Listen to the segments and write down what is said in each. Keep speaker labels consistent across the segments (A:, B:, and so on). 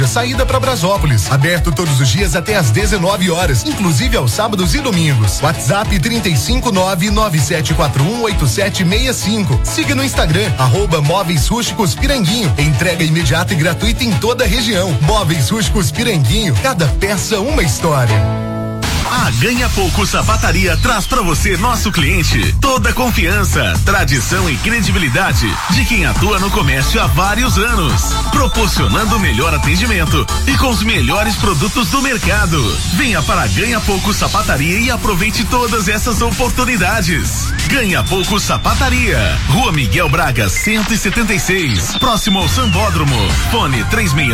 A: Saída para Brasópolis. Aberto todos os dias até às 19 horas, inclusive aos sábados e domingos. WhatsApp 35997418765. Siga no Instagram, @Móveis Rústicos Piranguinho. Entrega imediata e gratuita em toda a região. Móveis Rústicos Piranguinho, cada peça uma história.
B: A Ganha Pouco Sapataria traz pra você, nosso cliente, toda a confiança, tradição e credibilidade de quem atua no comércio há vários anos, proporcionando o melhor atendimento e com os melhores produtos do mercado. Venha para a Ganha Pouco Sapataria e aproveite todas essas oportunidades. Ganha Pouco Sapataria, Rua Miguel Braga 176, próximo ao Sambódromo. Fone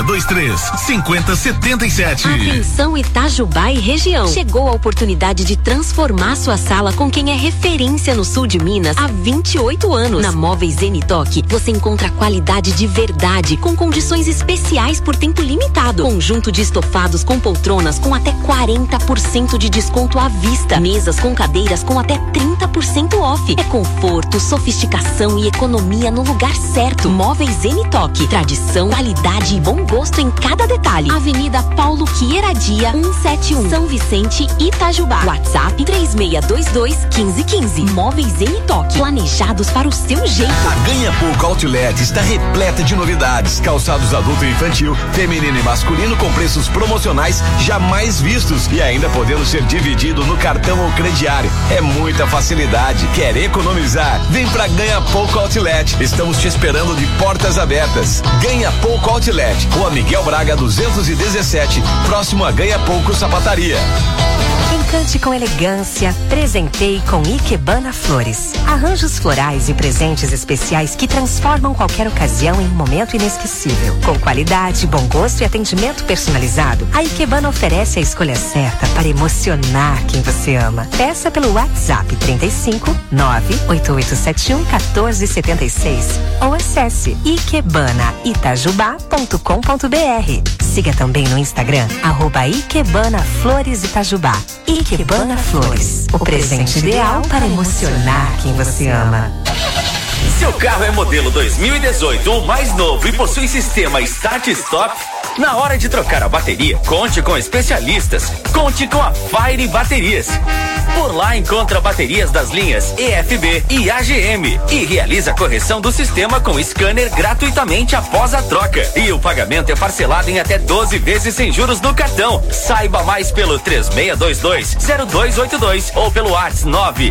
B: 3623-5077.
C: Atenção Itajubá e região. Chegou a oportunidade de transformar sua sala com quem é referência no sul de Minas há 28 anos. Na Móveis Zenitoc, você encontra qualidade de verdade, com condições especiais por tempo limitado. Conjunto de estofados com poltronas com até 40% de desconto à vista. Mesas com cadeiras com até 30% off. É conforto, sofisticação e economia no lugar certo. Móveis Zenitoc, tradição, qualidade e bom gosto em cada detalhe. Avenida Paulo Queiradia, 171, São Vicente, Itajubá. WhatsApp 3622-1515. Móveis Zenitoc, planejados para o seu jeito.
D: A Ganha Pouco Outlet está repleta de novidades. Calçados adulto e infantil, feminino e masculino com preços promocionais jamais vistos e ainda podendo ser dividido no cartão ou crediário. É muita facilidade. Quer economizar? Vem pra Ganha Pouco Outlet. Estamos te esperando de portas abertas. Ganha Pouco Outlet, Rua Miguel Braga 217, próximo a Ganha Pouco Sapataria.
E: Encante com elegância, presentei com Ikebana Flores. Arranjos florais e presentes especiais que transformam qualquer ocasião em um momento inesquecível. Com qualidade, bom gosto e atendimento personalizado, a Ikebana oferece a escolha certa para emocionar quem você ama. Peça pelo WhatsApp 35988711476 ou acesse ikebanaItajubá.com.br. Siga também no Instagram, @IkebanaFloresItajubá. Ikebana Flores, o presente ideal para emocionar quem você ama.
F: Seu carro é modelo 2018 ou mais novo e possui sistema Start Stop? Na hora de trocar a bateria, conte com especialistas. Conte com a Fire Baterias. Por lá encontra baterias das linhas EFB e AGM e realiza a correção do sistema com scanner gratuitamente após a troca. E o pagamento é parcelado em até 12 vezes sem juros no cartão. Saiba mais pelo 3622-0282 ou pelo WhatsApp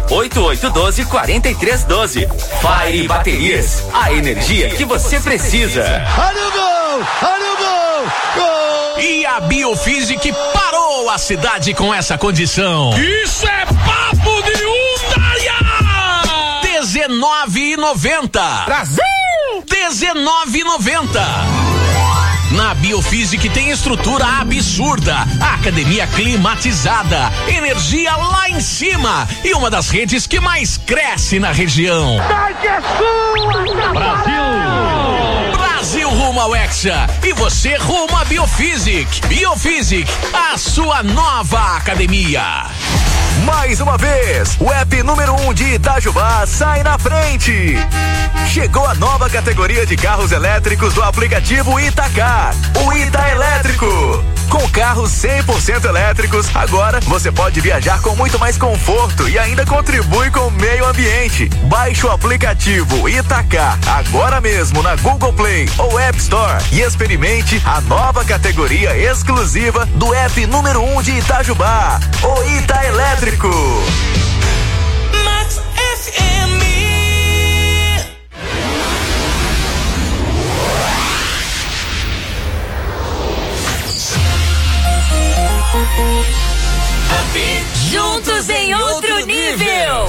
F: 98812-4312. Fire Baterias, a energia que você precisa.
G: Olha o gol! Olha o gol! Gol!
H: E a Biofísica parou a cidade com essa condição. Isso é papo de Undaia! R$19,90.
G: Brasil!
H: R$19,90. Na Biofísica tem estrutura absurda, academia climatizada, energia lá em cima e uma das redes que mais cresce na região. Brasil! Brasil rumo ao Hexa e você rumo à Biofísica. Biofísica, a sua nova academia.
D: Mais uma vez, o app número 1 de Itajubá sai na frente. Chegou a nova categoria de carros elétricos do aplicativo Itacar, o Ita Elétrico. Com carros 100% elétricos, agora você pode viajar com muito mais conforto e ainda contribui com o meio ambiente. Baixe o aplicativo Itacar agora mesmo na Google Play ou App Store e experimente a nova categoria exclusiva do app número 1 de Itajubá, o Ita Elétrico.
G: Max FM.
C: Juntos em outro nível.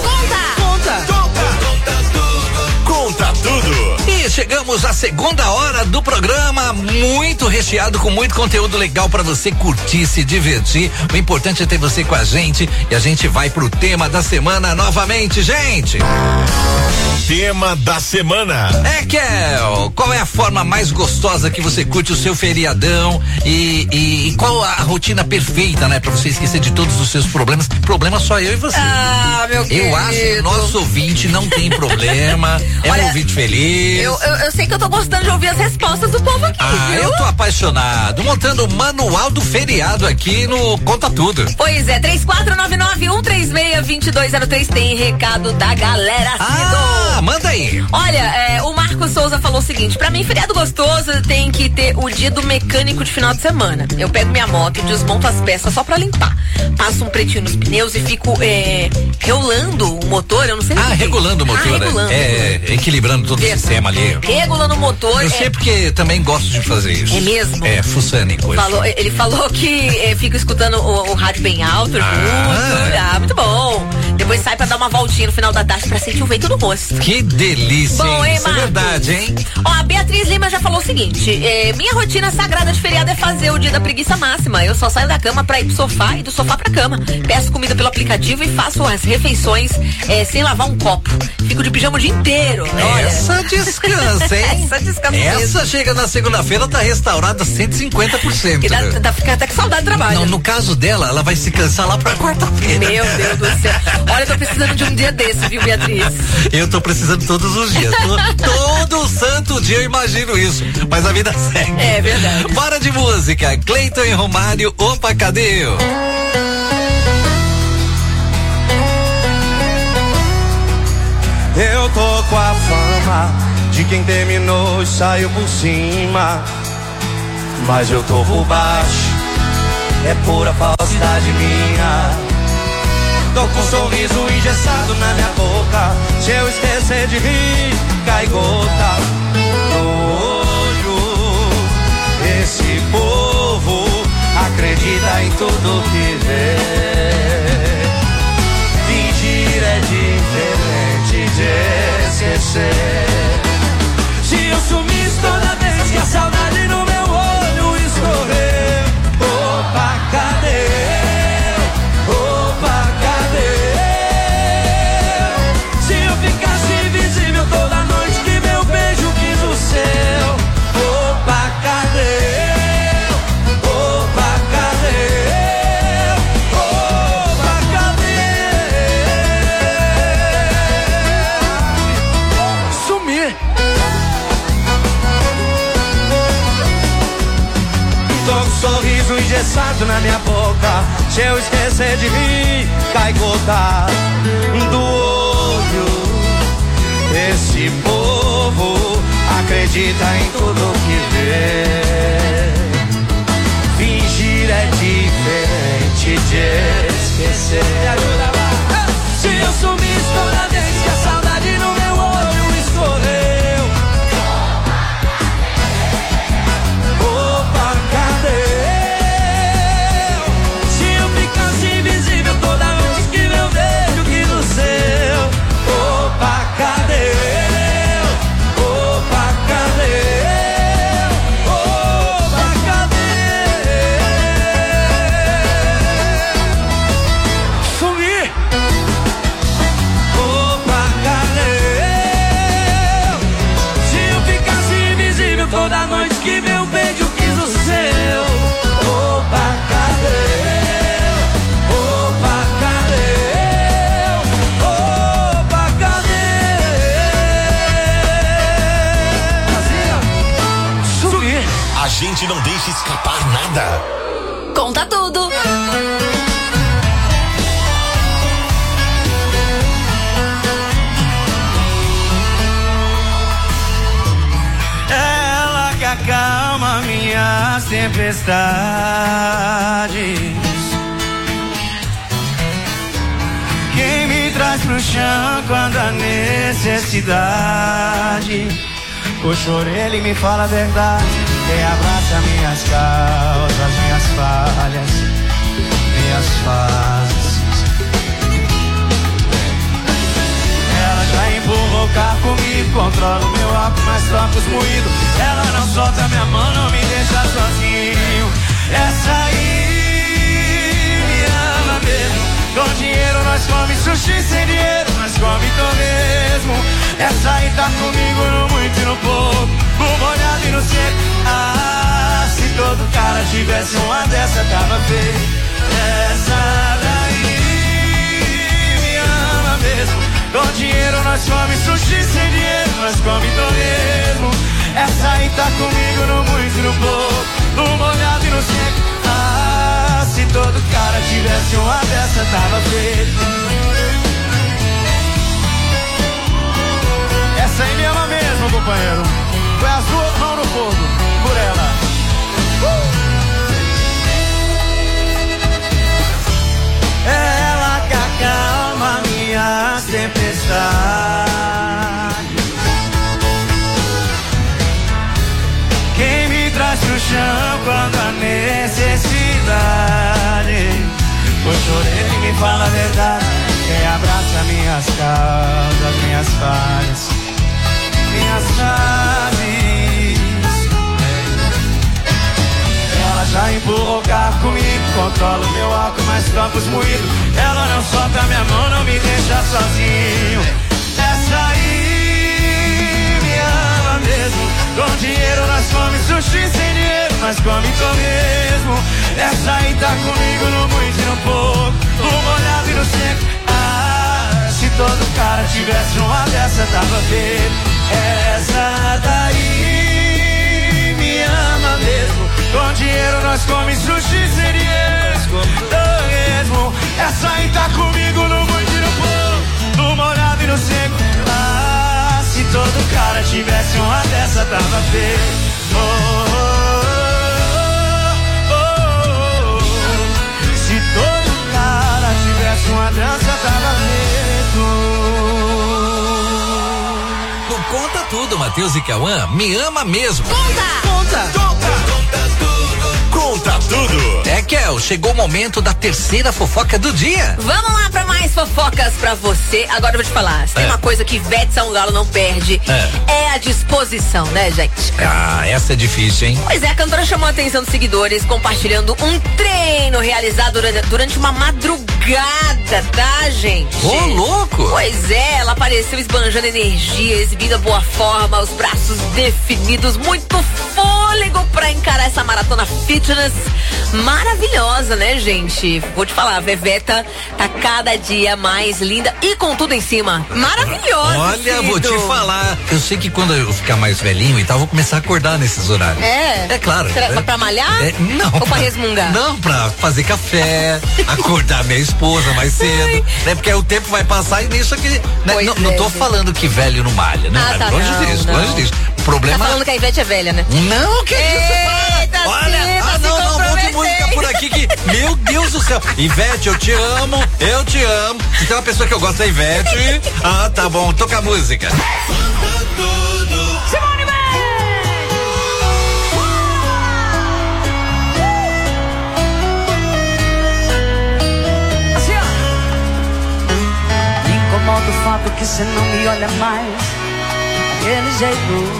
H: Conta tudo. E chegamos à segunda hora do programa, muito recheado com muito conteúdo legal pra você curtir, se divertir. O importante é ter você com a gente e a gente vai pro tema da semana novamente, gente.
B: Tema da semana.
H: Kel, qual é a forma mais gostosa que você curte o seu feriadão e qual a rotina perfeita, né, pra você esquecer de todos os seus problemas? Problema só eu e você.
I: Ah, meu querido.
H: Eu acho que o nosso ouvinte não tem problema, é um ouvinte feliz.
I: Eu sei que eu tô gostando de ouvir as respostas do povo aqui, viu?
H: Eu tô apaixonado. Montando o manual do feriado aqui no Conta Tudo.
I: Pois é, 3499-136-2203 tem recado da galera, Cido.
H: Manda aí.
I: Olha, o Marcos Souza falou o seguinte: pra mim, feriado gostoso tem que ter o dia do mecânico de final de semana. Eu pego minha moto, desmonto as peças só pra limpar. Passo um pretinho nos pneus e fico regulando o motor, eu não sei.
H: Regulando o motor,
I: regulando.
H: Equilibrando todo o sistema ali.
I: Regulando o motor.
H: Eu sei porque também gosto de fazer isso.
I: É mesmo?
H: Fuçando em coisa.
I: Ele falou que fica escutando o rádio bem alto junto. Muito bom. Depois sai pra dar uma voltinha no final da tarde pra sentir o vento no rosto.
H: Que delícia,
I: bom, hein,
H: isso é verdade, hein?
I: Ó, a Beatriz Lima já falou o seguinte: minha rotina sagrada de feriado é fazer o dia da preguiça máxima. Eu só saio da cama pra ir pro sofá e do sofá pra cama. Peço comida pelo aplicativo e faço as refeições sem lavar um copo. Fico de pijama o dia inteiro.
H: Essa descansa, hein?
I: Essa descansa
H: Essa
I: mesmo.
H: Chega na segunda-feira, tá restaurada 150%.
I: E tá ficando até com saudade do trabalho.
H: Não, no caso dela, ela vai se cansar lá pra quarta-feira.
I: Meu Deus do céu. Olha, eu tô precisando de um dia desse, viu, Beatriz?
H: Eu tô precisando todos os dias. Todo santo dia eu imagino isso. Mas a vida segue.
I: É verdade.
H: Para de música. Cleiton e Romário, opa, cadê eu?
J: Eu tô com a fama de quem terminou e saiu por cima, mas eu tô por baixo, é pura falsidade minha. Tô com um sorriso engessado na minha boca, se eu esquecer de rir, cai gota no olho. Esse povo acredita em tudo que vê. Fingir é diferente de esquecer. Se eu sumisse toda vez que a saudade no meu olho escorrer, opa, cadê? Opa, cadê? Se eu ficasse invisível toda noite que meu beijo quis o seu, opa, cadê? Opa, cadê? Opa, cadê? Sumir. Tô com um sorriso engessado na minha boca, se eu esquecer de rir, cai gota do olho. Esse povo acredita em tudo que vê. Fingir é diferente de esquecer. Me ajuda lá. Se eu sumisse toda vez que a saudade no meu olho escorreu, opa, cadê? Se eu ficasse invisível toda vez que meu beijo quis o seu, opa, cadê? Opa, cadê? Opa, cadê? Sumir. Opa, cadê? Se eu ficasse invisível toda noite que meu beijo quis o seu, opa, cadê? Opa, cadê? Opa, cadê? Sumir.
B: A gente não deixa escapar nada.
I: Conta tudo.
J: Ela que acalma minhas tempestades, quem me traz pro chão quando há necessidade. O choro ele me fala a verdade, quem abraça minhas causas, minhas falhas, minhas fases. Ela já empurrou o carro comigo, controla o meu álcool, mas troca os moídos. Ela não solta minha mão, não me deixa sozinho. Essa aí me ama mesmo. Com dinheiro nós come sushi, sem dinheiro nós come torresmo. Essa aí tá comigo no muito e no pouco, no molhado e no seco. Ah, se todo cara tivesse uma dessa tava feio. Essa daí me ama mesmo. Com dinheiro nós come sushi, sem dinheiro nós come torresmo. Essa aí tá comigo no muito e no pouco, no molhado e no seco. Ah, se todo cara tivesse uma dessa tava feito. Essa aí me ama mesmo, companheiro. Foi as duas mãos no fogo, por ela. Ela que acalma minhas tempestades, quem me traz pro chão quando há necessidade. Pois chorei, me fala a verdade, quem abraça minhas causas, minhas falhas, minhas chaves. Ela já empurrou o carro comigo, controla o meu álcool, mais campos moídos. Ela não solta minha mão, não me deixa sozinho. Essa aí me ama mesmo. Com dinheiro nós come sushi, sem dinheiro nós come torresmo. Essa aí tá comigo no muito e no pouco, no molhado e no seco. Ah, se todo cara tivesse uma dessa tava feito. Essa daí me ama mesmo. Com dinheiro nós come sushi, sem dinheiro torresmo. Essa aí tá comigo no muito e no pouco, no molhado e no seco. Ah, se todo cara tivesse uma dessa tava feito. Oh, oh, oh, oh. Se todo cara tivesse uma dessa tava feito.
H: Conta tudo, Matheus e Cauã. Me ama mesmo.
I: Conta
D: tudo.
H: É, Kel, chegou o momento da terceira fofoca do dia.
I: Vamos lá pra mais fofocas pra você. Agora eu vou te falar, se tem uma coisa que Ivete Sangalo não perde, é a disposição, né, gente?
H: Ah, essa é difícil, hein?
I: Pois é, a cantora chamou a atenção dos seguidores compartilhando um treino realizado durante uma madrugada, tá, gente?
H: Ô, louco!
I: Pois é, ela apareceu esbanjando energia, exibindo a boa forma, os braços definidos, muito fôlego pra encarar essa maratona fitness maravilhosa, né, gente? Vou te falar, a Veveta tá cada dia mais linda e com tudo em cima. Maravilhosa.
H: Olha, vou te falar. Eu sei que quando eu ficar mais velhinho e tal, vou começar a acordar nesses horários.
I: É
H: claro.
I: Pra malhar?
H: Não.
I: Ou pra resmungar?
H: Não, pra fazer café, acordar minha esposa mais cedo. Né? Porque aí o tempo vai passar e nisso aqui. Né? Não tô falando que velho não malha, né?
I: Ah, tá,
H: longe disso. O problema.
I: Tá falando que a Ivete é velha, né?
H: Não, que isso?
I: Olha,
H: não, vou de música por aqui que, meu Deus do céu. Ivete, eu te amo. Se tem uma pessoa que eu gosto da Ivete. Ah, tá bom, toca a música.
I: Simone
J: assim, ó. Me incomoda o fato que você não me olha mais daquele jeito.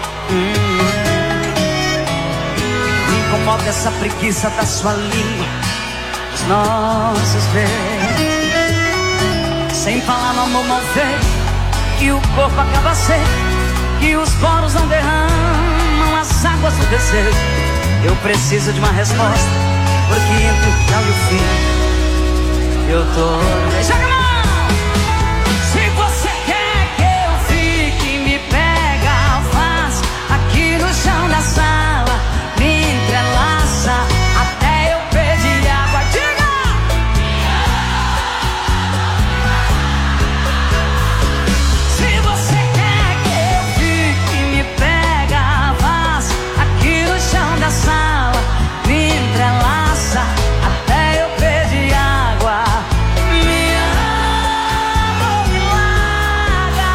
J: Me incomoda essa preguiça da sua língua, os nossos beijos. Sem falar no amor mal feito, que o corpo acaba seco, que os poros não derramam as águas do desejo. Eu preciso de uma resposta, porque entre o final e o fim eu tô. Joga a mão! Se você quer que eu fique, me pega, faz aqui no chão da sala, me entrelaça até eu pedir água. Diga! Se você quer que eu fique, me pega, faz aqui no chão da sala, me entrelaça até eu pedir água. Me ama, me larga.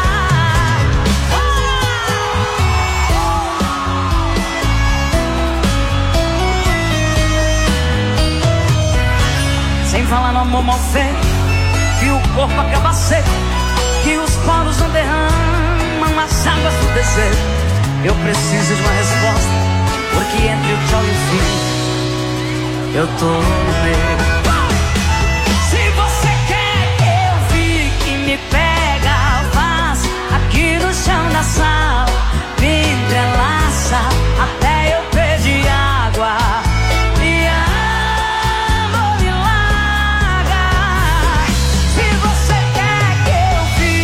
J: Sem falar no amor mal feito, que o corpo acaba seco, que os poros não derramam as águas do desejo. Eu preciso de uma resposta, porque entre o tchau e o fim eu tô no meio. Se você quer que eu fique, me pega, faz aqui no chão da sala, me entrelaça até eu pedir água. Me ama, me larga. Se você quer que eu fique,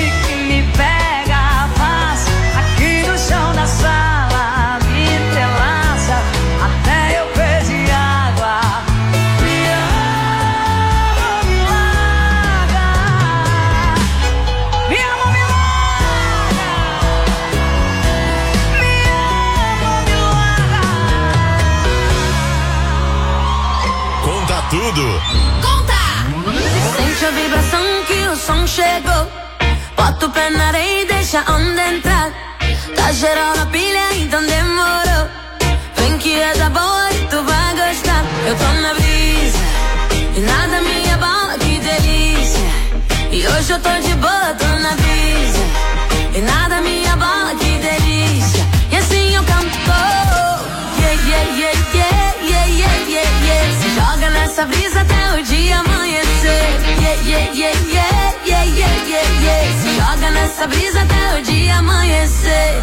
B: tudo.
K: Sente a vibração que o som chegou. Bota o pé na areia e deixa a onda entrar. Tá geral na pilha, então demorou. Vem que é da boa e tu vai gostar. Eu tô na brisa e nada me abala, que delícia. E hoje eu tô de boa, tô na brisa e nada me abala, que delícia. E assim eu canto. Yeah, yeah, yeah, yeah, yeah, yeah, yeah, yeah. Se joga nessa brisa até o dia amanhecer. Yeah, yeah, yeah, yeah, yeah, yeah, yeah, yeah. Se joga nessa brisa até o dia amanhecer.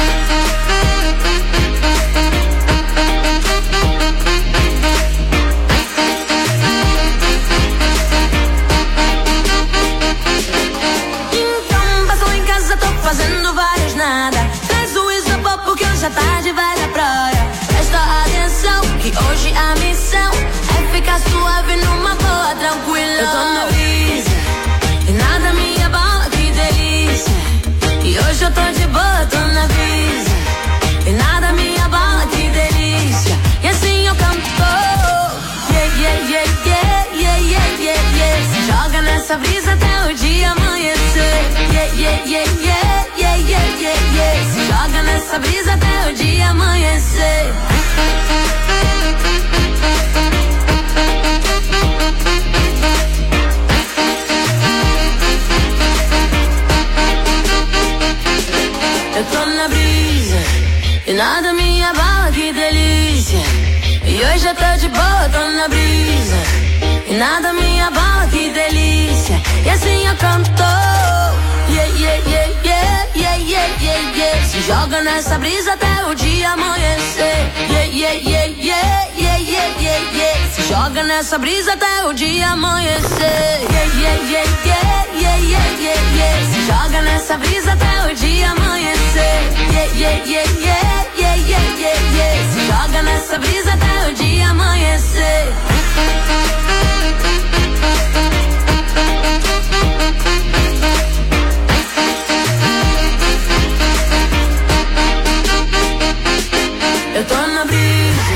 K: Então passou em casa, tô fazendo vários nada. Traz o isopor porque hoje à tarde vai na praia. Presta atenção que hoje a missão é ficar suave numa boa, tranquila. Eu tô na brisa e nada me abala, que delícia. E hoje eu tô de boa, tô na brisa e nada me abala, que delícia. E assim eu canto. Yeah, yeah, yeah, yeah, yeah, yeah, yeah, yeah. Se joga nessa brisa até o dia amanhecer. Yeah, yeah, yeah, yeah, yeah, yeah, yeah, yeah. Se joga nessa brisa até o dia amanhecer. Eu tô na brisa e nada me abala, que delícia. E hoje eu tô de boa, tô na brisa e nada me abala, que delícia. E assim eu canto. Yeah, yeah, yeah, yeah, yeah, yeah, yeah, yeah. Se joga nessa brisa até o dia amanhecer. Yeah, yeah, yeah, yeah, yeah, yeah, yeah, yeah. Se joga nessa brisa até o dia amanhecer. Yeah, yeah, yeah, yeah, yeah, yeah, yeah, yeah. Se joga nessa brisa até o dia amanhecer. Yeah, yeah, yeah, yeah, yeah, yeah, yeah, yeah. Se joga nessa brisa até o dia amanhecer. Eu tô na brisa.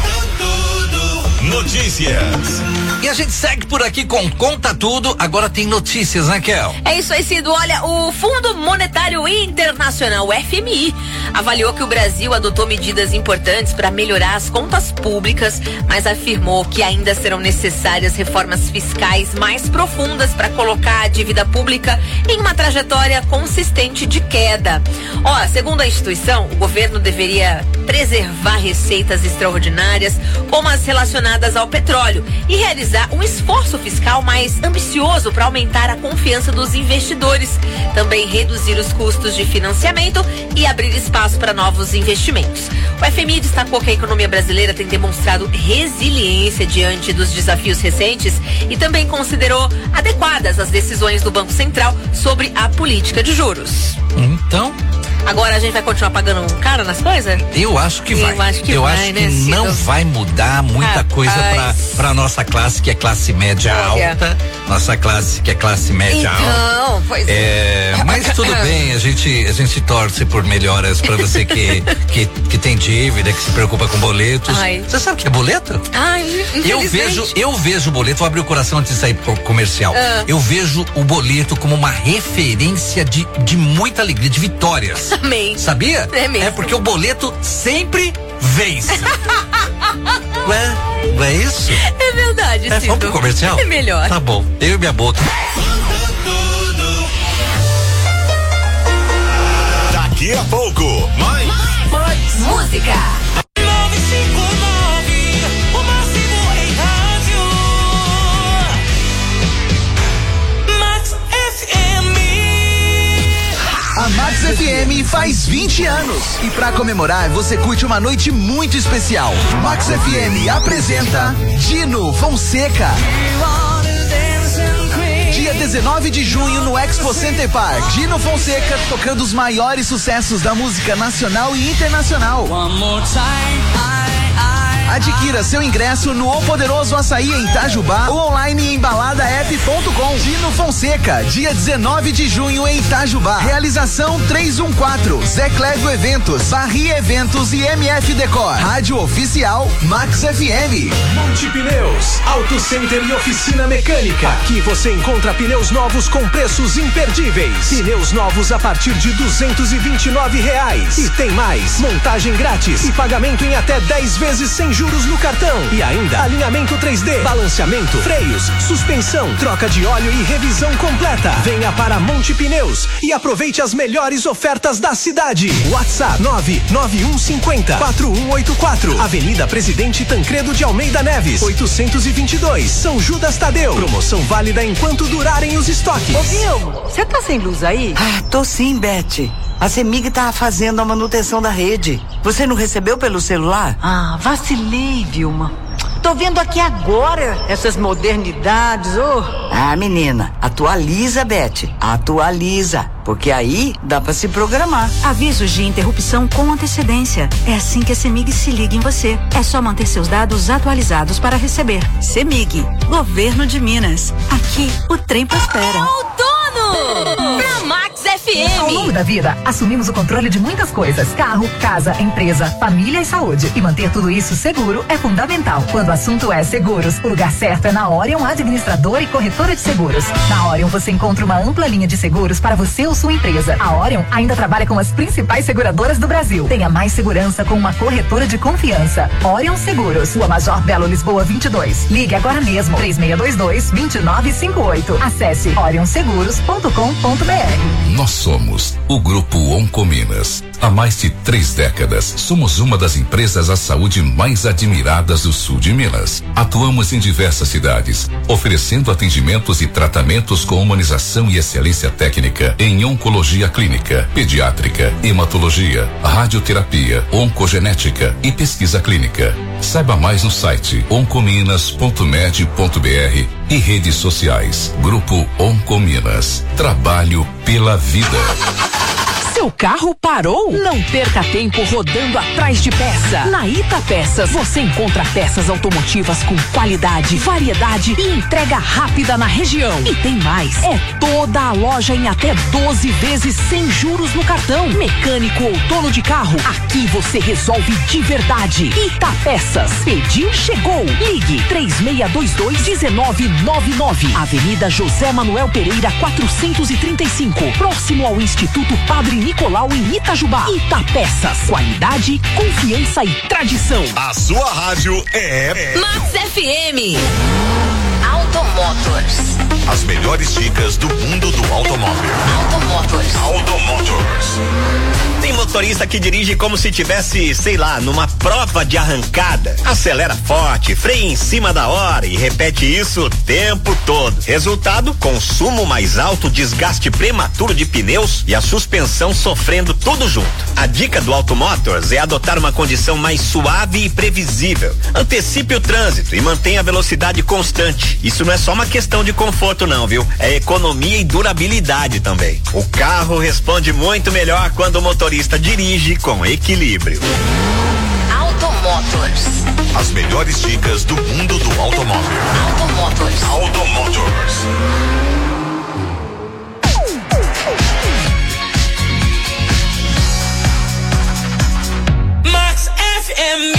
B: Notícias.
H: E a gente segue por aqui com Conta Tudo. Agora tem notícias, né, Kel?
I: É isso aí, Cido. Olha, o Fundo Monetário Internacional, o FMI, avaliou que o Brasil adotou medidas importantes para melhorar as contas públicas, mas afirmou que ainda serão necessárias reformas fiscais mais profundas para colocar a dívida pública em uma trajetória consistente de queda. Ó, segundo a instituição, o governo deveria preservar receitas extraordinárias, como as relacionadas ao petróleo, e realizar um esforço fiscal mais ambicioso para aumentar a confiança dos investidores, também reduzir os custos de financiamento e abrir espaço para novos investimentos. O FMI destacou que a economia brasileira tem demonstrado resiliência diante dos desafios recentes e também considerou adequadas as decisões do Banco Central sobre a política de juros.
H: Então,
I: agora a gente vai continuar pagando caro nas coisas?
H: eu acho que vai. Eu acho que não vai mudar muita coisa pra nossa classe, que é classe média alta. Nossa classe, que é classe média alta.
I: Pois
H: mas tudo bem, a gente torce por melhoras pra você que tem dívida, que se preocupa com boletos. Você sabe o que é boleto? Eu vejo o boleto, vou abrir o coração antes de sair pro comercial. Eu vejo o boleto como uma referência de muita alegria, de vitórias.
I: Amém.
H: Sabia?
I: É mesmo.
H: É porque o boleto sempre vence. Não é isso?
I: É verdade, Cido.
H: Vamos pro comercial?
I: É melhor.
H: Tá bom, eu e minha boca.
B: Daqui a pouco, mais
I: música.
L: 959, o máximo em rádio. Max FM.
M: A Max FM faz 20 anos e pra comemorar você curte uma noite muito especial. Max FM apresenta Dino Fonseca. Dia 19 de junho no Expo Center Park. Dino Fonseca tocando os maiores sucessos da música nacional e internacional. Adquira seu ingresso no O Poderoso Açaí em Itajubá ou online em baladaep.com. Dino Fonseca, dia 19 de junho em Itajubá. Realização 314, Zé Clédio Eventos, Barri Eventos e MF Decor. Rádio Oficial Max FM.
N: Monte Pneus, Auto Center e Oficina Mecânica. Aqui você encontra pneus novos com preços imperdíveis. Pneus novos a partir de R$229. E tem mais, montagem grátis e pagamento em até 10 vezes sem juros no cartão. E ainda alinhamento 3D, balanceamento, freios, suspensão, troca de óleo e revisão completa. Venha para Monte Pneus e aproveite as melhores ofertas da cidade. WhatsApp 99150-4184. Avenida Presidente Tancredo de Almeida Neves, 822, São Judas Tadeu. Promoção válida enquanto durarem os estoques.
O: Ô Vilma, você tá sem luz aí?
P: Ah, tô sim, Beth. A CEMIG tá fazendo a manutenção da rede. Você não recebeu pelo celular?
O: Ah, vacilei, Vilma. Tô vendo aqui agora essas modernidades,
P: Ah, menina, atualiza, Beth. Atualiza. Porque aí dá pra se programar.
Q: Avisos de interrupção com antecedência. É assim que a CEMIG se liga em você. É só manter seus dados atualizados para receber. CEMIG, Governo de Minas. Aqui o trem prospera.
I: Outono! Na Max FM.
R: Ao longo da vida, assumimos o controle de muitas coisas. Carro, casa, empresa, família e saúde. E manter tudo isso seguro é fundamental. Quando o assunto é seguros, o lugar certo é na Orion Administradora e Corretora de Seguros. Na Orion você encontra uma ampla linha de seguros para você ou sua empresa. A Orion ainda trabalha com as principais seguradoras do Brasil. Tenha mais segurança com uma corretora de confiança. Orion Seguros, Rua Major Belo Lisboa 22. Ligue agora mesmo, 3622-2958. Acesse orionseguros.com.br.
S: Nós somos o Grupo Oncominas. Há mais de 3 décadas, somos uma das empresas à saúde mais admiradas do sul de Minas. Atuamos em diversas cidades, oferecendo atendimentos e tratamentos com humanização e excelência técnica em oncologia clínica, pediátrica, hematologia, radioterapia, oncogenética e pesquisa clínica. Saiba mais no site oncominas.med.br e redes sociais. Grupo Oncominas. Trabalho pela vida.
T: Seu carro parou? Não perca tempo rodando atrás de peça. Na Ita Peças você encontra peças automotivas com qualidade, variedade e entrega rápida na região. E tem mais, é toda a loja em até 12 vezes sem juros no cartão. Mecânico ou dono de carro, aqui você resolve de verdade. Ita Peças, pediu, chegou. Ligue 3622-1999. Avenida José Manuel Pereira 435, próximo ao Instituto Padre Nicolau em Itajubá. Itapeças, qualidade, confiança e tradição.
A: A sua rádio é
I: Max FM. Automotors.
A: As melhores dicas do mundo do automóvel. Automotors.
U: Tem motorista que dirige como se tivesse, sei lá, numa prova de arrancada. Acelera forte, freia em cima da hora e repete isso o tempo todo. Resultado, consumo mais alto, desgaste prematuro de pneus e a suspensão sofrendo tudo junto. A dica do Automotors é adotar uma condição mais suave e previsível. Antecipe o trânsito e mantenha a velocidade constante. Isso não é só uma questão de conforto não, viu? É economia e durabilidade também. O carro responde muito melhor quando o motorista dirige com equilíbrio.
I: Automotors.
A: As melhores dicas do mundo do automóvel. Automotors.
L: Max FM.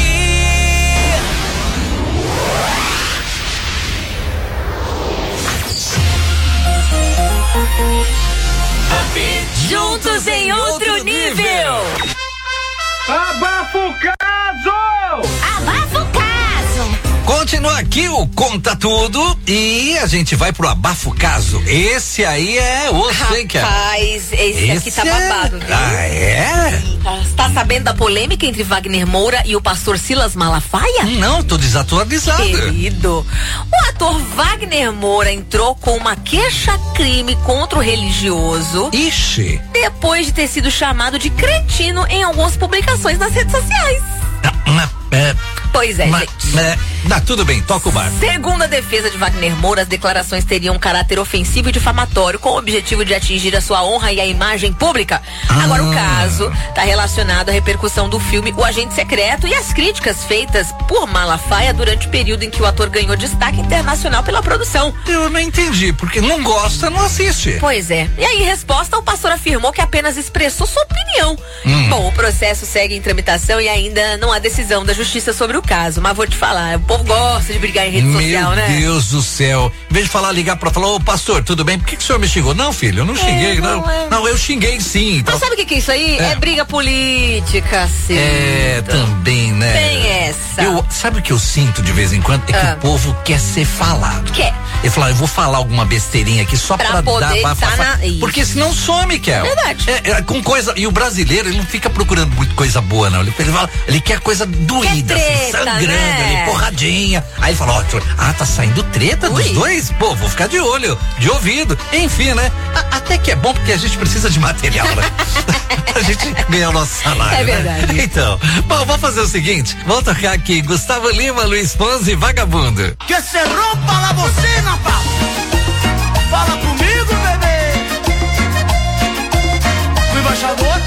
I: Juntos em outro nível.
L: Abafa o caso!
I: Abafa o caso!
H: Continua aqui o Conta Tudo e a gente vai pro Abafo Caso. Esse aí é osso, hein, cara?
I: Rapaz, esse aqui tá babado, viu?
H: Ah, é?
I: Tá sabendo da polêmica entre Wagner Moura e o pastor Silas Malafaia?
H: Não, tô desatualizado.
I: Querido, o ator Wagner Moura entrou com uma queixa-crime contra o religioso.
H: Ixi.
I: Depois de ter sido chamado de cretino em algumas publicações nas redes sociais. Pois é, gente.
H: Tá, tudo bem, toca o bar.
I: Segundo a defesa de Wagner Moura, as declarações teriam um caráter ofensivo e difamatório, com o objetivo de atingir a sua honra e a imagem pública. Agora, o caso está relacionado à repercussão do filme O Agente Secreto e às críticas feitas por Malafaia durante o período em que o ator ganhou destaque internacional pela produção.
H: Eu não entendi, porque não gosta, não assiste.
I: Pois é. E aí, em resposta, o pastor afirmou que apenas expressou sua opinião. Bom, o processo segue em tramitação e ainda não há decisão da justiça sobre o caso, mas vou te falar, o povo gosta de brigar em rede social, né?
H: Meu Deus do céu. Em vez de falar, ligar pra falar, ô pastor, tudo bem? Por que o senhor me xingou? Não, filho, eu não xinguei, não. Não, eu xinguei sim.
I: Mas sabe o que é isso aí? É briga política, sim.
H: Também, né?
I: Tem essa.
H: Sabe o que eu sinto de vez em quando? É que o povo quer ser falado.
I: Quer.
H: Ele fala, eu vou falar alguma besteirinha aqui só pra
I: poder
H: dar porque senão some, Kel.
I: Verdade.
H: Com coisa. E o brasileiro, ele não fica procurando muito coisa boa, não. Ele quer coisa doída,
I: treta,
H: assim, sangrando,
I: né?
H: ali, porradinha. Aí ele fala, tá saindo treta dos dois? Pô, vou ficar de olho, de ouvido. Enfim, né? Até que é bom, porque a gente precisa de material, né? A gente ganha o nosso salário.
I: É verdade.
H: Né? Então, bom, vamos fazer o seguinte: vamos tocar aqui Gustavo Lima, Luiz Fonsi e Vagabundo.
J: Que se rompa la bocina, pá. Fala comigo, bebê. O embaixador.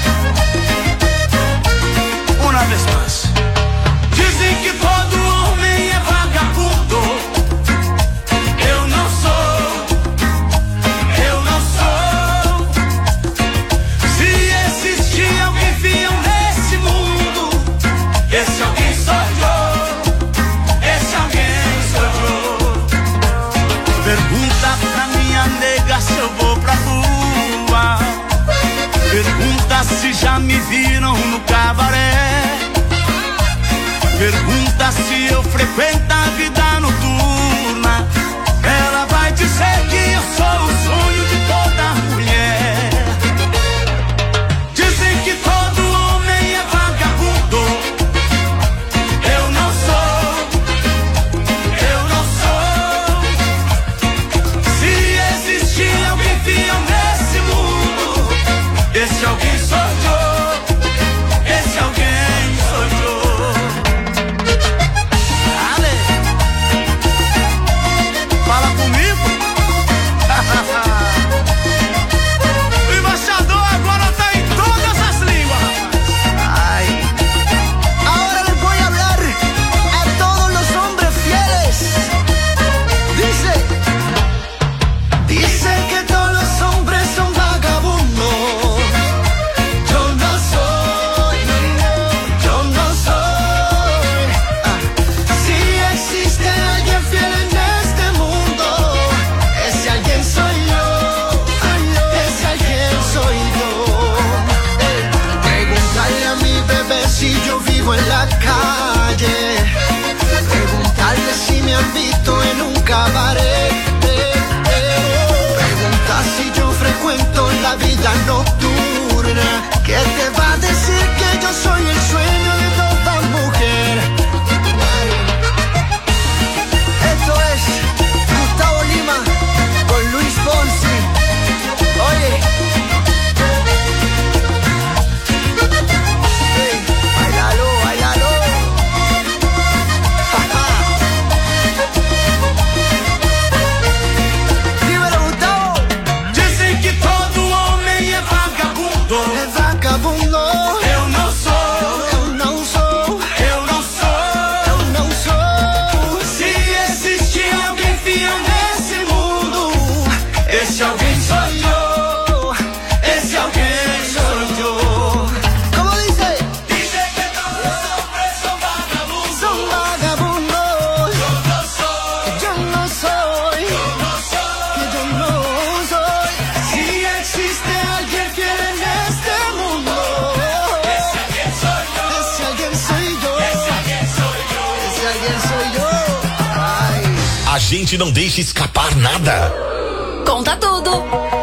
J: Uma vez mais. Dizem que todo homem é vagabundo. Eu não sou. Eu não sou. Se existir alguém fiel nesse mundo, esse alguém sou eu. Esse alguém sou eu. Pergunta pra minha nega se eu vou pra rua. Pergunta se já me viram no cabaré. Pergunta se eu frequento a vida noturna. Ela vai dizer que eu sou o sonho de toda mulher. Dizem que todo homem é vagabundo. Eu não sou. Eu não sou. Se existir alguém fiel nesse mundo, esse alguém sou eu. Esse alguém sou eu. Fala comigo. O embaixador agora tá em todas as línguas. Ay. Ahora les voy a hablar a todos los hombres fieles. Dice que todos los hombres son vagabundos. Yo no soy. Yo no soy. Si existe alguien fiel en este mundo, ese alguien soy yo. Ese alguien soy yo. Preguntarle a mi bebé si yo vivo en la calle. Preguntarle si me han visto en un cabaret. Pregunta si yo frecuento la vida nocturna. ¿Qué te va a decir que yo soy el sueño de toda mujer? Esto es Gustavo Lima con Luis Fonsi. Oye. Hey, bailalo, bailalo. Dímelo, Gustavo. Dicen que todo homem é vagabundo. É vagabundo. Eu não sou. Eu não sou. Eu não sou. Eu não sou. Se existir alguém fiel nesse mundo, esse alguém sou eu. Esse alguém sou eu. Como dice? Dice que todos los hombres son vagabundos. Son vagabundos. Yo no soy. Yo no soy. Yo no soy. Yo no soy. Si existe alguien fiel en este mundo, ese alguien soy yo. Ese alguien soy yo. Ese alguien soy yo. Ese alguien soy yo. Ay.
B: A gente não deixa escapar nada.
I: Conta tudo.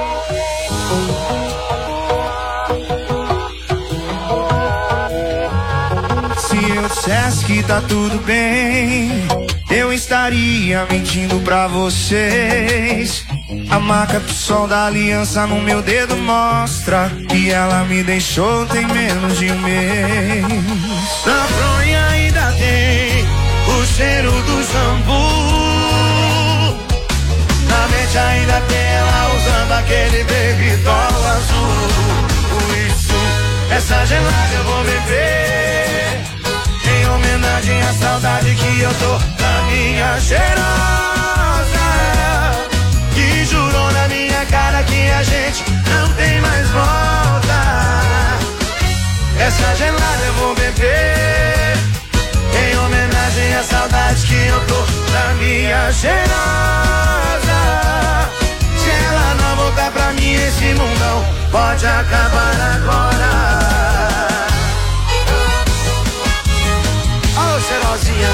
J: Se eu dissesse que tá tudo bem, eu estaria mentindo pra vocês. A marca do sol da aliança no meu dedo mostra que ela me deixou tem menos de um mês. Na fronha ainda ainda tem o cheiro do shampoo. Na mente ainda tem ela usando aquele baby doll azul. Por isso, essa gelada eu vou beber, em homenagem à saudade que eu tô da minha cheirosa, que jurou na minha cara que a gente não tem mais volta. Essa gelada eu vou beber, em homenagem à saudade que eu tô da minha cheirosa. Se ela não voltar pra mim, esse mundão pode acabar agora. Alô, cheirosinha.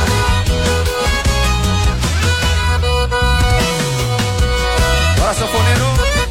J: Bora, sanfoneiro.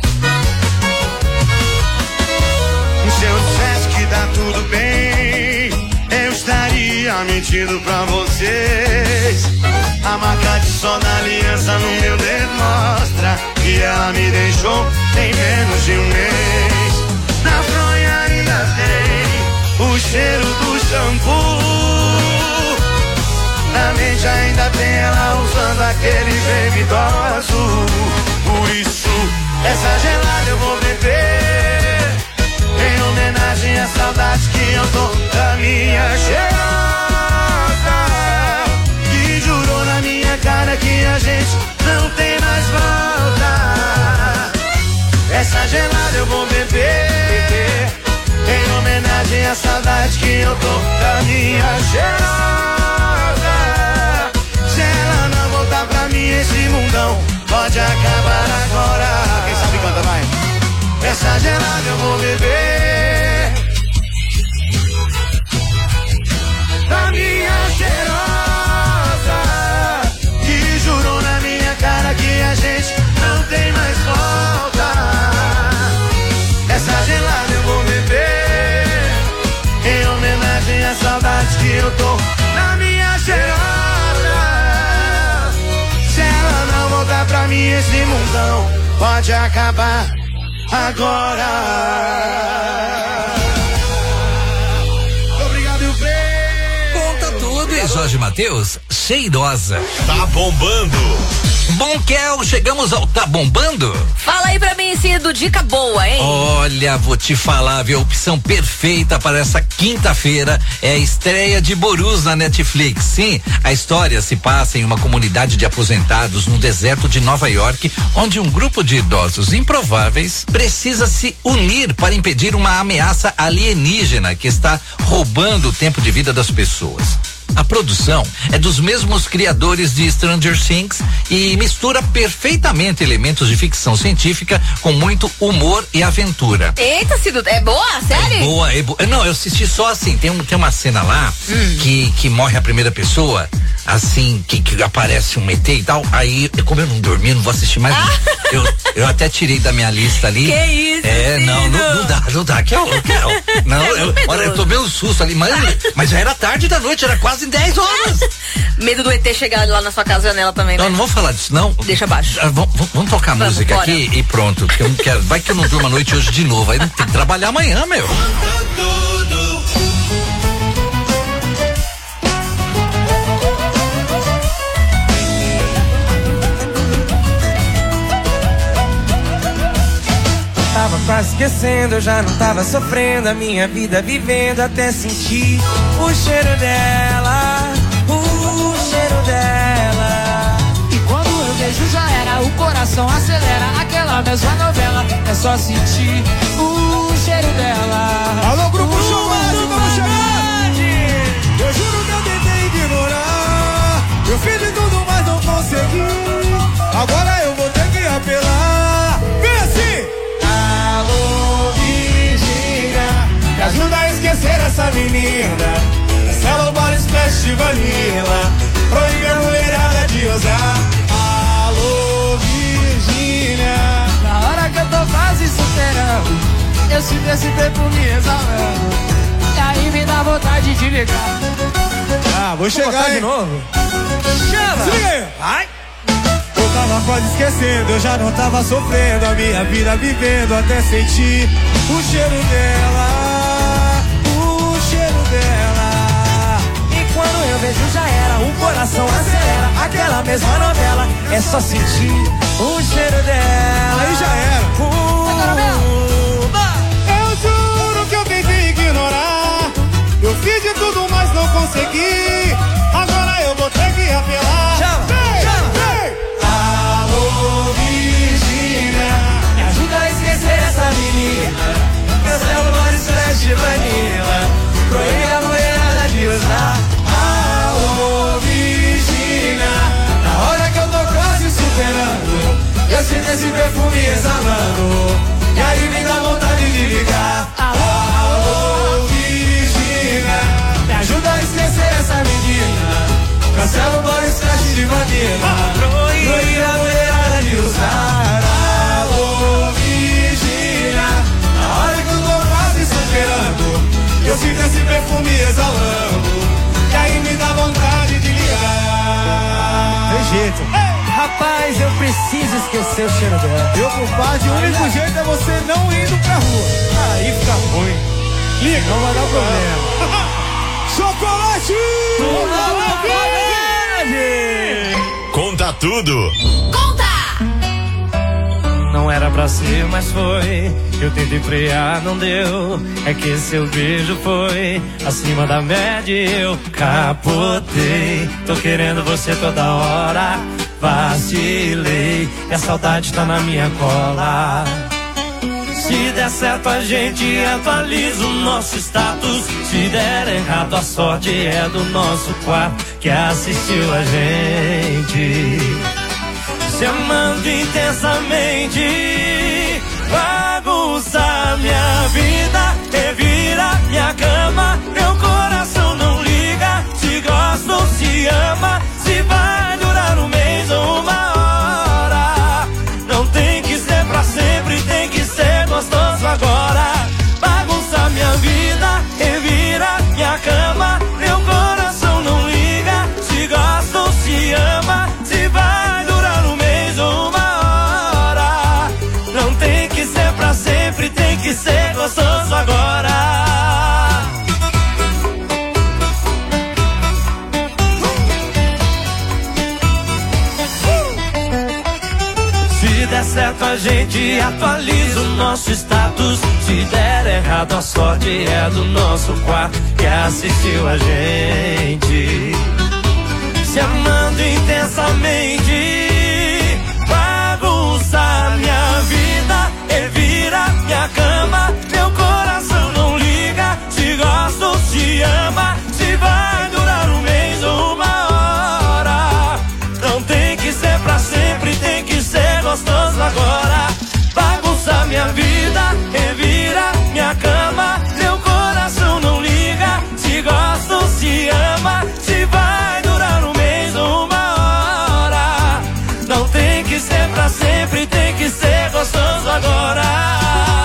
J: Se eu dissesse que tá tudo bem, eu estaria mentindo pra vocês. A marca de sol da aliança no meu dedo mostra que ela me deixou em menos de um mês. Na fronha ainda tem o cheiro do shampoo. Na mente ainda tem ela usando aquele baby doll azul. Por isso, essa gelada eu vou beber, em homenagem à saudade que eu tô da minha cheirosa, que jurou na minha cara que a gente não tem mais volta. Essa gelada eu vou beber, em homenagem à saudade que eu tô da minha cheirosa. Se ela não voltar pra mim, esse mundão pode acabar agora. Quem sabe canta, vai. Essa gelada eu vou beber, da minha cheirosa, que jurou na minha cara que a gente não tem mais volta. Essa gelada eu vou beber, em homenagem à saudade que eu tô na minha cheirosa. Se ela não voltar pra mim, esse mundão pode acabar agora. Obrigado, Frei.
H: Conta tudo, e Jorge Mateus, cheirosa.
U: Tá bombando.
H: Bom, Kel, chegamos ao Tá Bombando?
I: Fala aí pra mim, Cido, dica boa, hein?
H: Olha, vou te falar, viu? A opção perfeita para essa quinta-feira é a estreia de Borus na Netflix. Sim, a história se passa em uma comunidade de aposentados no deserto de Nova York, onde um grupo de idosos improváveis precisa se unir para impedir uma ameaça alienígena que está roubando o tempo de vida das pessoas. A produção é dos mesmos criadores de Stranger Things e mistura perfeitamente elementos de ficção científica com muito humor e aventura.
I: Eita, Cido, é boa a série?
H: É boa. Não, eu assisti só assim, tem uma cena lá que morre a primeira pessoa, assim, que aparece um ET e tal, aí, como eu não dormi, não vou assistir mais. Eu até tirei da minha lista ali.
I: Que isso,
H: não dá, que não, olha, eu tomei um susto ali, mas já era tarde da noite, era quase 10 horas.
I: Medo do ET chegar lá na sua casa janela também, né?
H: Não vou falar disso, não.
I: Deixa abaixo.
H: Vamos tocar música bora. Aqui e pronto, porque eu não quero, vai que eu não durmo a noite hoje de novo, aí tem que trabalhar amanhã, meu.
J: Tava quase esquecendo, eu já não tava sofrendo, a minha vida vivendo até sentir o cheiro dela, o cheiro dela.
E: E quando eu vejo já era, o coração acelera, aquela mesma novela, é só sentir o cheiro dela.
J: Alô, Grupo Chumaço, vamos chegar! Eu juro que eu tentei ignorar, eu fiz de tudo, mas não consegui. Agora eu vou ter que apelar. Vem assim! Alô, Virgínia, me ajuda a esquecer essa menina. Cello Body Splash de Vanilla, proíbe a mulherada de usar. Alô, Virgínia,
E: na hora que eu tô quase superando, eu sinto esse tempo me exalando, e aí me dá vontade de ligar.
J: Vou chegar de novo. Chama! Se liga aí! Vai! Eu tava quase esquecendo, eu já não tava sofrendo, a minha vida vivendo até sentir o cheiro dela, o cheiro dela. E quando eu
E: vejo já era, o coração acelera. Aquela mesma novela, é só sentir o cheiro dela.
J: Aí já era. Eu juro que eu tentei ignorar. Eu fiz de tudo, mas não consegui. Agora eu vou ter que apelar.
E: Alô, Virgínia, me ajuda a esquecer essa menina. Cancela o Boris Flash de Vanilla. Proíbe a mulherada de usar. Alô, Virgínia, na hora que eu tô quase superando, eu sinto esse perfume exalando, e aí me dá vontade de ligar. Alô, Virgínia, me ajuda a esquecer essa menina. Cancela o Boris Flash de Vanilla. Proíbe a mulherada de usar. Alô, Virgínia, na hora que eu tô quase superando, eu sinto esse perfume exalando, e aí me dá vontade de ligar.
J: Tem jeito.
E: Rapaz, eu preciso esquecer o cheiro dela.
J: Meu compadre, o único jeito é você não indo pra rua.
E: Aí fica ruim.
J: Liga, não vai dar problema. Chocolate!
B: Conta tudo.
E: Não era pra ser, mas foi. Eu tentei frear, não deu. É que seu beijo foi acima da média e eu capotei. Tô querendo você toda hora. Vacilei, e a saudade tá na minha cola. Se der certo a gente atualiza o nosso status. Se der errado a sorte é do nosso quarto que assistiu a gente se amando intensamente. Bagunça minha vida, revira minha cama. Meu coração não liga se gosta ou se ama. Se vai durar um mês ou uma hora, não tem que ser pra sempre, tem que ser gostoso agora. Bagunça minha vida, revira minha cama. Meu coração não liga se gosta ou se ama. Se vai durar um mês ou uma hora, não tem que ser pra sempre, tem que ser gostoso agora. Se der certo a gente atualiza o nosso status. Se der errado a sorte é do nosso quarto que assistiu a gente se amando intensamente. Bagunça minha vida, revira minha cama. Meu coração não liga se gosta ou se ama. Se vai durar um mês ou uma hora, não tem que ser pra sempre, tem que ser gostoso agora. Bagunça minha vida, revira minha cama. Meu coração não liga se gosta ou se ama. Se vai durar um mês ou uma hora, não tem que ser pra sempre, tem que ser gostoso agora.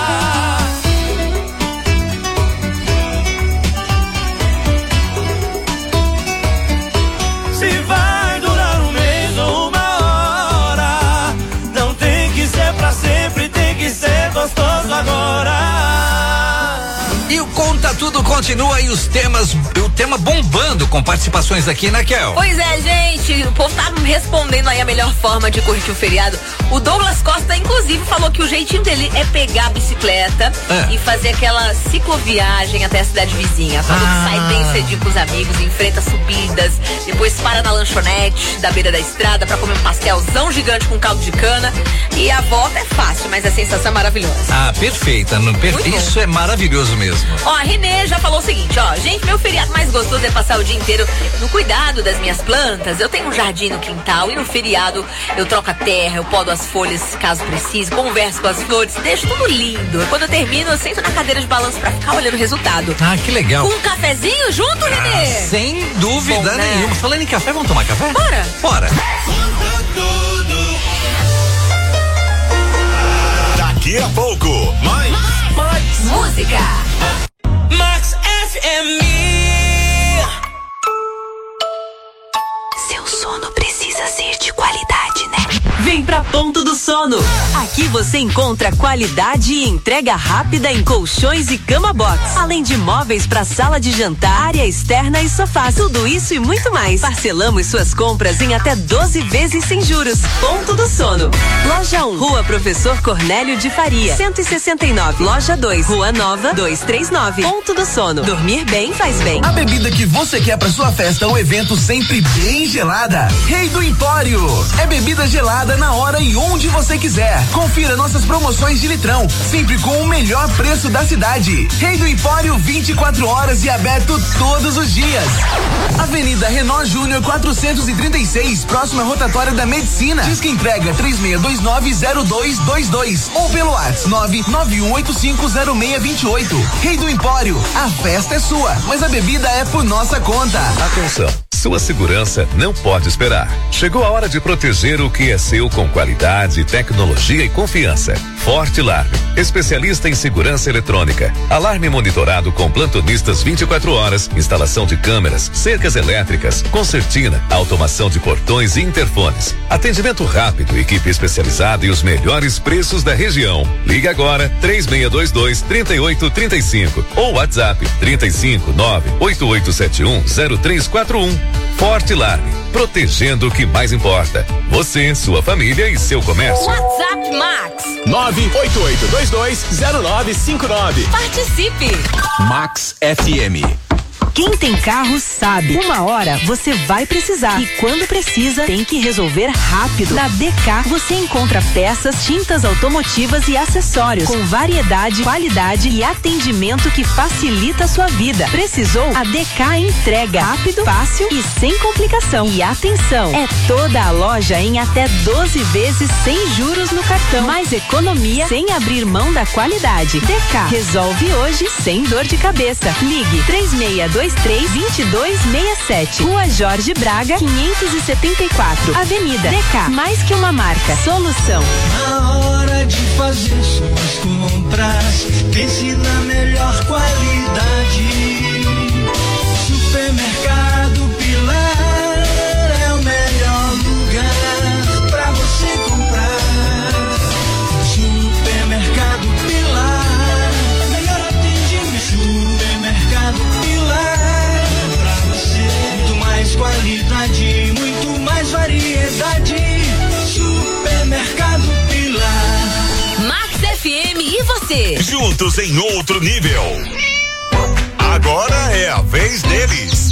E: Se vai durar um mês ou uma hora, não tem que ser pra sempre, tem que ser gostoso agora.
H: E o Conta Tudo continua e os temas, o tema bombando com participações aqui, né, Kel?
I: Pois é, gente, o povo tá respondendo aí a melhor forma de curtir o feriado. O Douglas Costa, inclusive, falou que o jeitinho dele é pegar a bicicleta e fazer aquela cicloviagem até a cidade vizinha. Quando ele sai bem cedinho com os amigos, enfrenta subidas, depois para na lanchonete da beira da estrada pra comer um pastelzão gigante com caldo de cana. E a volta é fácil, mas a sensação é maravilhosa.
H: Ah, perfeita. Isso é maravilhoso mesmo.
I: Ó, a Renê já falou o seguinte, ó, gente, meu feriado mais gostoso é passar o dia inteiro no cuidado das minhas plantas. Eu tenho um jardim no quintal e no feriado eu troco a terra, eu podo as folhas caso precise, converso com as flores, deixo tudo lindo. Quando eu termino, eu sento na cadeira de balanço pra ficar olhando o resultado.
H: Ah, que legal.
I: Com um cafezinho junto, Renê?
H: Sem dúvida nenhuma. Falando em café, vamos tomar café?
I: Bora.
H: Bora.
B: Daqui a pouco, mais
I: música.
L: Max FM.
C: Seu sono precisa ser de qualidade, né?
T: Vem pra
C: Ponto do Sono. Aqui você encontra qualidade e entrega rápida em colchões e cama box, além de móveis para sala de jantar, área externa e sofás. Tudo isso e muito mais. Parcelamos suas compras em até 12 vezes sem juros. Ponto do Sono. Loja 1, Rua Professor Cornélio de Faria, 169. Loja 2, Rua Nova, 239. Ponto do Sono. Dormir bem faz bem.
F: A bebida que você quer para sua festa ou evento sempre bem gelada. Rei do Empório. É bebida gelada na hora e onde você quiser. Confira nossas promoções de litrão, sempre com o melhor preço da cidade. Rei do Empório, 24 horas e aberto todos os dias. Avenida Renault Júnior 436, próxima rotatória da Medicina. Diz que entrega 36290222 ou pelo WhatsApp 991850628. Rei do Empório, a festa é sua, mas a bebida é por nossa conta.
B: Atenção, sua segurança não pode esperar. Chegou a hora de proteger o que é seu com qualidade, tecnologia e confiança. Forte-Alarme, especialista em segurança eletrônica. Alarme monitorado com plantonistas 24 horas, instalação de câmeras, cercas elétricas, concertina, automação de portões e interfones. Atendimento rápido, equipe especializada e os melhores preços da região. Ligue agora 3622-3835 ou WhatsApp 359-8871-0341. Forte-Alarme, protegendo o que mais importa. Você, sua família e seu comércio.
I: WhatsApp Max
N: 988220959.
I: Participe.
N: Max FM.
C: Quem tem carro sabe. Uma hora você vai precisar. E quando precisa, tem que resolver rápido. Na DK você encontra peças, tintas automotivas e acessórios com variedade, qualidade e atendimento que facilita a sua vida. Precisou? A DK entrega rápido, fácil e sem complicação. E atenção, é toda a loja em até 12 vezes sem juros no cartão. Mais economia sem abrir mão da qualidade. DK resolve hoje sem dor de cabeça. Ligue 3623-2267. Rua Jorge Braga, 574. Avenida DK. Mais que uma marca. Solução.
E: Na hora de fazer suas compras, pense na melhor qualidade. Supermercado Pilar é o melhor lugar pra você comprar. Supermercado Pilar, melhor atendimento. Supermercado Pilar, pra você muito mais qualidade, muito mais variedade. Supermercado Pilar.
I: Max FM e você?
B: Juntos em outro nível. Agora é a vez deles.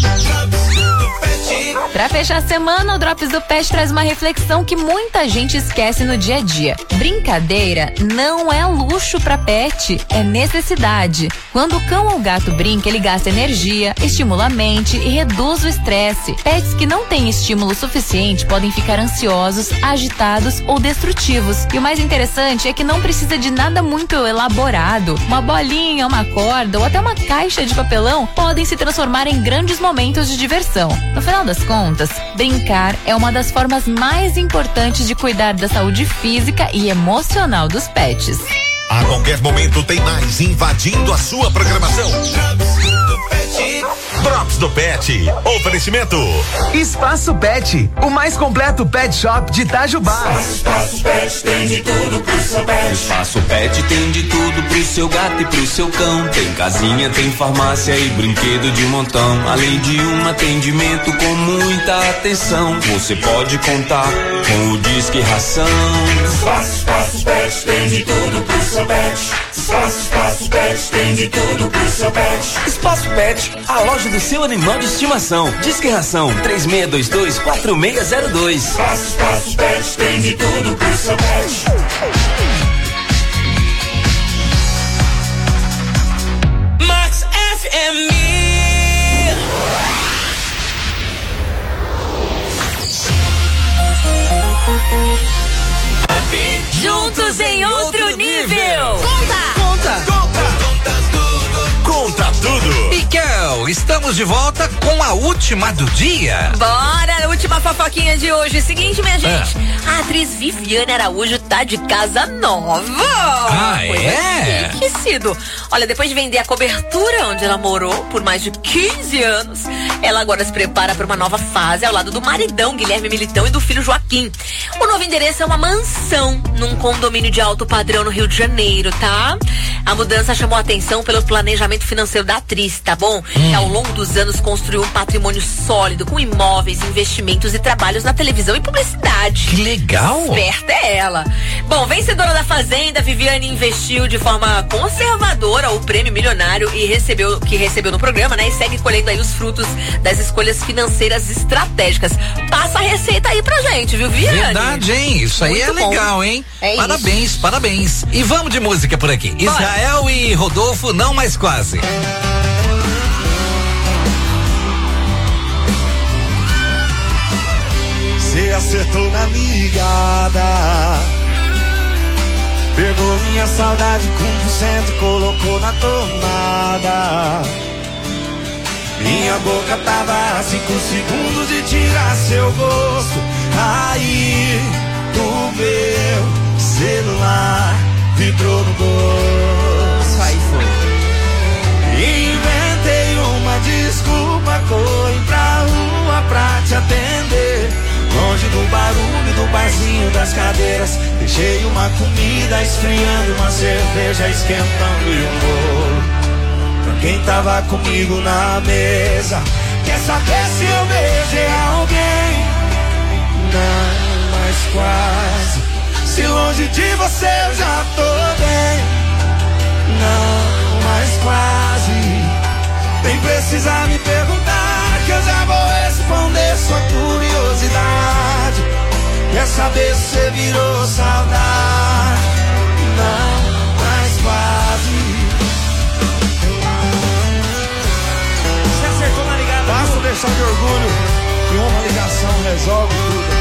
V: Pra fechar a semana, o Drops do Pet traz uma reflexão que muita gente esquece no dia a dia. Brincadeira não é luxo pra pet, é necessidade. Quando o cão ou gato brinca, ele gasta energia, estimula a mente e reduz o estresse. Pets que não têm estímulo suficiente podem ficar ansiosos, agitados ou destrutivos. E o mais interessante é que não precisa de nada muito elaborado. Uma bolinha, uma corda ou até uma caixa de papelão podem se transformar em grandes momentos de diversão. No final das contas, brincar é uma das formas mais importantes de cuidar da saúde física e emocional dos pets.
B: A qualquer momento tem mais invadindo a sua programação. Drops do Pet. Oferecimento.
F: Espaço Pet, o mais completo pet shop de Itajubá.
E: Espaço Pet tem de tudo pro seu pet.
W: Espaço Pet tem de tudo pro seu gato e pro seu cão. Tem casinha, tem farmácia e brinquedo de montão. Além de um atendimento com muita atenção. Você pode contar com o Disque Ração.
E: Espaço Pet tem de tudo pro seu pet. Espaço Pet tem de tudo pro seu pet.
W: Espaço Pet, a loja do seu animal de estimação. Disque Ração 3622-4602.
E: Espaço Pet tem de tudo pro seu pet.
L: Max FM.
I: Juntos em outro nível.
B: Conta tudo.
H: Miguel, estamos de volta com a última do dia.
I: Bora, última fofoquinha de hoje. Seguinte, minha gente, a atriz Viviane Araújo tá de casa nova.
H: É?
I: Esquecido. Olha, depois de vender a cobertura onde ela morou por mais de 15 anos, Ela agora se prepara para uma nova fase ao lado do maridão Guilherme Militão e do filho Joaquim. O novo endereço é uma mansão num condomínio de alto padrão no Rio de Janeiro, tá? A mudança chamou a atenção pelo planejamento financeiro da atriz, tá bom? Que ao longo dos anos construiu um patrimônio sólido com imóveis, investimentos e trabalhos na televisão e publicidade.
H: Que legal!
I: Esperta é ela. Bom, vencedora da Fazenda, Viviane investiu de forma conservadora o prêmio milionário e recebeu no programa, né? E segue colhendo aí os frutos das escolhas financeiras estratégicas. Passa a receita aí pra gente, viu, Viviane?
H: Verdade, hein? Isso aí
I: Muito
H: é legal,
I: bom.
H: hein?
I: É
H: parabéns,
I: isso.
H: Parabéns. E vamos de música por aqui.
I: Bora.
H: Israel e Rodolfo, não mais quase.
J: Você acertou na ligada, pegou minha saudade com 100% e colocou na tomada. Minha boca tava a 5 segundos de tirar seu gosto. Aí o meu celular vibrou no bolso. Aí foi. Inventei uma desculpa, corri pra rua pra te atender. Longe do barulho do barzinho das cadeiras, deixei uma comida esfriando, uma cerveja esquentando e um bolo pra quem tava comigo na mesa. Quer saber se eu beijei alguém? Não, mas quase. Se longe de você eu já tô bem. Não, mas quase. Nem precisa me perguntar que eu já vou responder sua curiosidade. Quer saber se você virou saudade? Não, mas quase. Você acertou na ligada. Basta deixar de orgulho que uma ligação resolve tudo.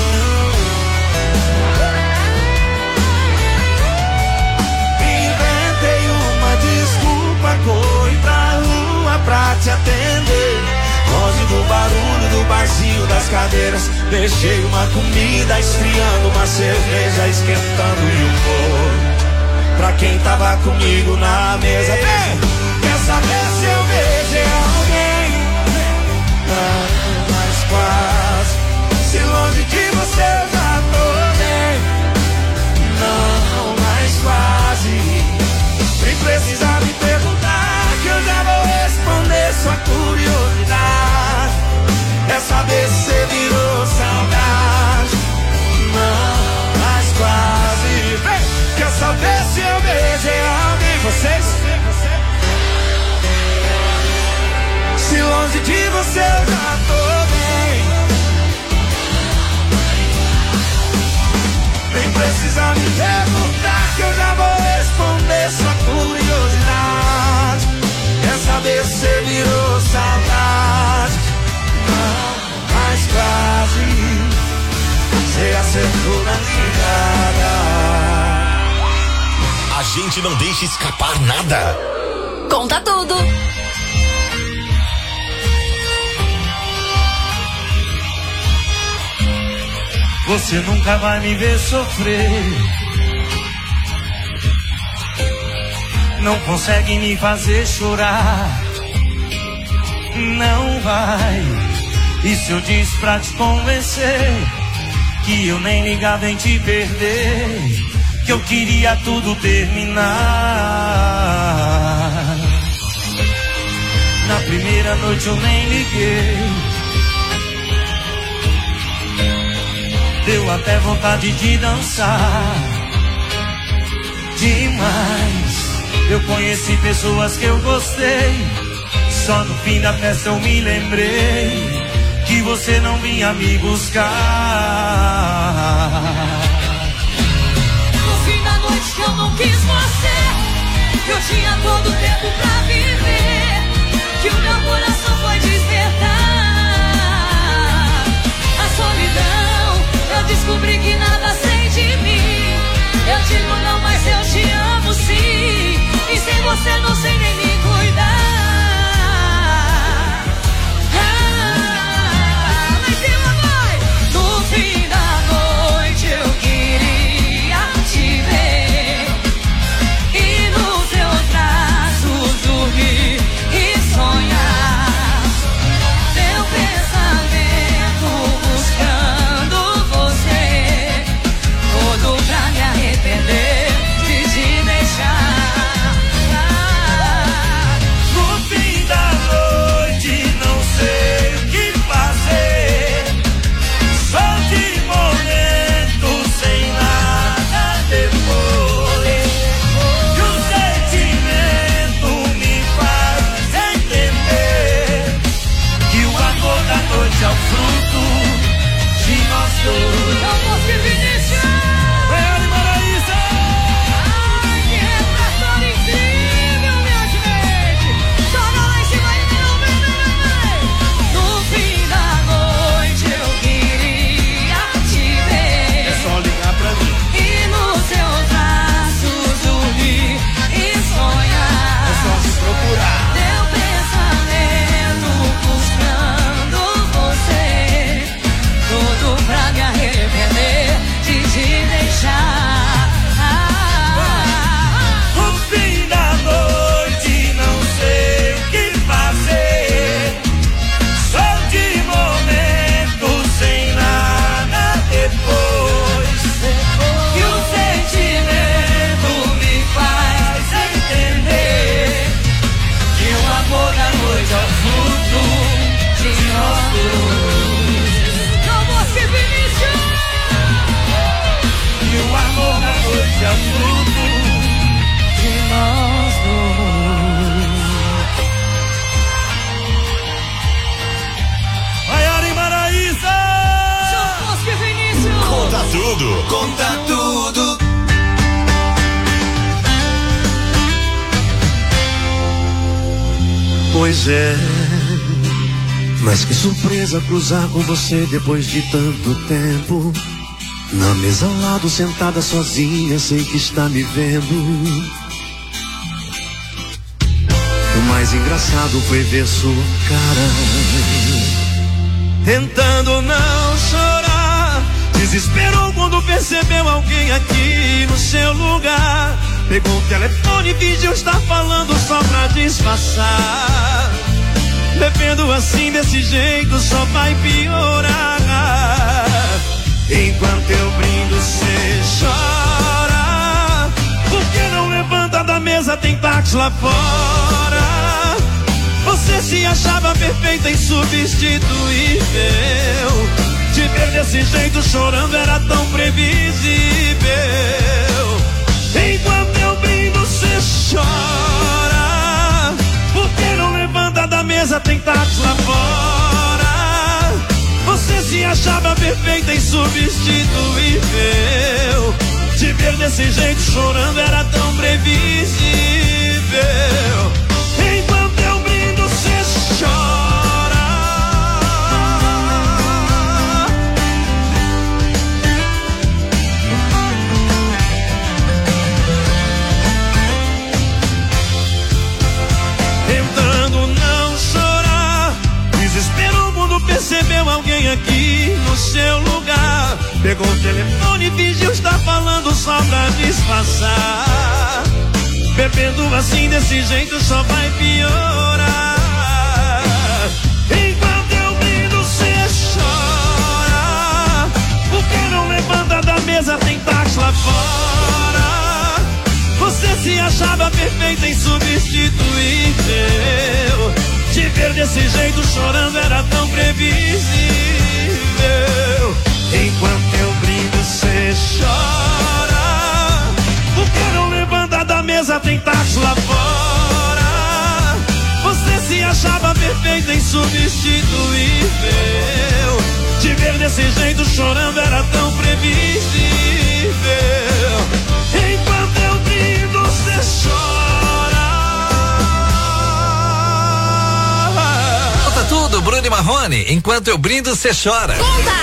J: Inventei uma desculpa, corri pra rua pra te atender. Longe do barulho do barzinho das cadeiras, deixei uma comida esfriando, uma cerveja esquentando e um bolo pra quem tava comigo na mesa. Vem! Quer saber se eu beijei alguém? Não, mas quase. Se longe de você eu já tô bem. Não, mas quase. Nem precisa me perguntar que eu já vou responder sua curiosidade. É saber se você virou saudade. Não, mas quase. Vem! Quer saber se eu beijei alguém? Vocês? Se longe de você eu já tô bem. Nem precisa me perguntar que eu já vou responder sua curiosidade. Quer saber se você virou saudade? Não, mas quase. Você acertou na ligada.
B: A gente não deixa escapar nada.
I: Conta tudo.
J: Você nunca vai me ver sofrer. Não consegue me fazer chorar. Não vai. E se eu disse pra te convencer que eu nem ligava em te perder, que eu queria tudo terminar. Na primeira noite eu nem liguei. Deu até vontade de dançar demais. Eu conheci pessoas que eu gostei. Só no fim da festa eu me lembrei que você não vinha me buscar.
E: No fim da noite que eu não quis você, eu tinha todo o tempo pra viver, que o meu coração foi despertar. A solidão, eu descobri que nada sei de mim. Eu digo não, mas eu te amo sim. E sem você não sei nem me cuidar. Mas ela vai. No fim da noite eu queria te ver, e nos teus braços
B: tudo.
E: Conta tudo.
J: Pois é, mas que surpresa cruzar com você depois de tanto tempo. Na mesa ao lado, sentada sozinha, sei que está me vendo. O mais engraçado foi ver sua cara, tentando não chorar. Desesperou quando percebeu alguém aqui no seu lugar. Pegou o telefone e fingiu estar falando só pra disfarçar. Bebendo assim desse jeito só vai piorar. Enquanto eu brindo cê chora. Por que não levanta da mesa, tem táxi lá fora. Você se achava perfeita, insubstituível. Te ver desse jeito chorando era tão previsível. Enquanto eu brindo cê chora. Por que não levanta da mesa, tem táxi lá fora. Você se achava perfeita, insubstituível. Te ver desse jeito chorando era tão previsível. Enquanto eu brindo cê chora. Tentando não chorar. Desesperou quando percebeu alguém aqui no seu lugar. Pegou o telefone e fingiu estar falando só pra disfarçar. Bebendo assim desse jeito só vai piorar. Enquanto eu brindo cê chora. Por que não levanta da mesa, tem táxi lá fora. Você se achava perfeita, insubstituível. Te ver desse jeito chorando era tão previsível. Enquanto eu brindo cê chora. Por que não levanta da mesa, tem táxi lá fora. Você se achava perfeita, insubstituível. Te ver desse jeito chorando era tão previsível. Enquanto eu brindo cê chora.
H: Conta tudo, Bruno e Marrone. Enquanto eu brindo, cê chora.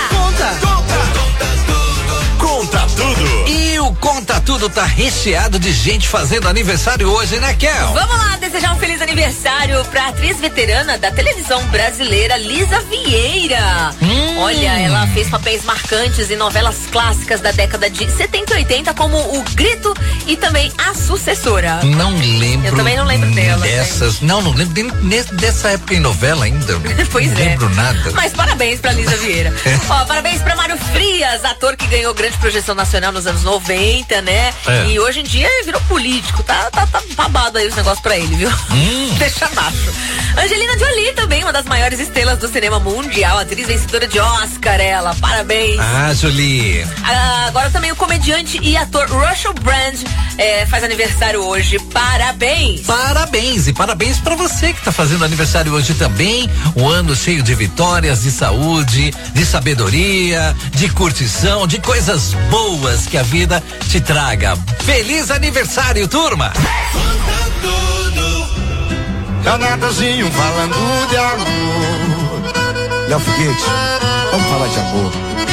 B: Conta tudo.
H: E o Conta Tudo tá recheado de gente fazendo aniversário hoje, né, Kel?
I: Vamos lá desejar um feliz aniversário pra atriz veterana da televisão brasileira, Lisa Vieira. Olha, ela fez papéis marcantes em novelas clássicas da década de 70 e 80, como O Grito e também A Sucessora.
H: Não lembro.
I: Eu também não lembro dela.
H: Dessas. Não lembro dessa época em novela ainda.
I: Pois
H: não
I: é.
H: lembro nada.
I: Mas parabéns pra Lisa Vieira. Ó, parabéns pra Mário Frias, ator que ganhou grande projeção nacional nos anos 90, né?
H: É.
I: E hoje em dia virou político. Tá babado aí os negócios pra ele, viu? Deixa baixo. Angelina Jolie também, uma das maiores estrelas do cinema mundial, atriz vencedora de Oscar, ela. Parabéns.
H: Ah, Jolie.
I: Agora também o comediante e ator Russell Brand faz aniversário hoje. Parabéns.
H: Parabéns. E parabéns pra você que tá fazendo aniversário hoje também. Um ano cheio de vitórias, de saúde, de sabedoria, de curtição, de coisas boas que a vida te traga. Feliz aniversário, turma!
E: É o Natalzinho falando de amor. Léo Foguete, vamos falar de amor.